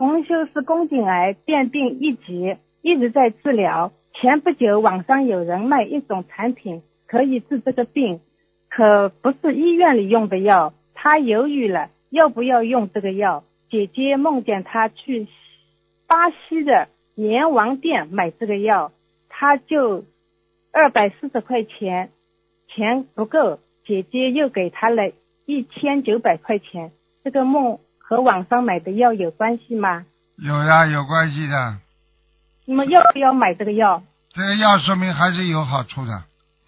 同修是宫颈癌变病一级，一直在治疗。前不久网上有人卖一种产品可以治这个病，可不是医院里用的药，他犹豫了要不要用这个药。姐姐梦见他去巴西的阎王店买这个药，他就240块钱，钱不够，姐姐又给他了1900块钱。这个梦和网上买的药有关系吗？ 有呀，有关系的。 那么要不要买这个药？ 这个药说明还是有好处的。